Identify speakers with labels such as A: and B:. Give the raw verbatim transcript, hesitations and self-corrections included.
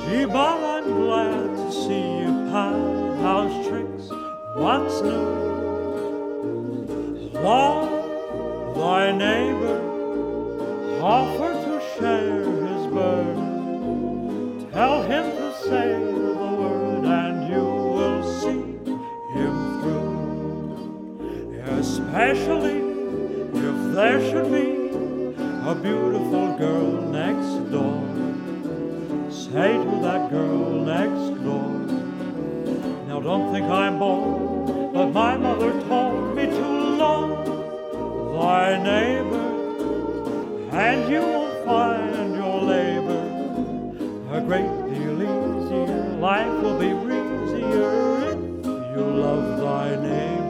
A: Gee, Bob, I'm glad to see you, pal. How's tricks? What's new? Love thy neighbor, offer to share his burden. Tell him to say the word, and you will see him through. Especially if there should be a beautiful girl next door. Say to that girl next door, now don't think I'm bold, but my mother told me to love thy neighbor, and you will find your labor a great deal easier. Life will be breezier if you love thy neighbor.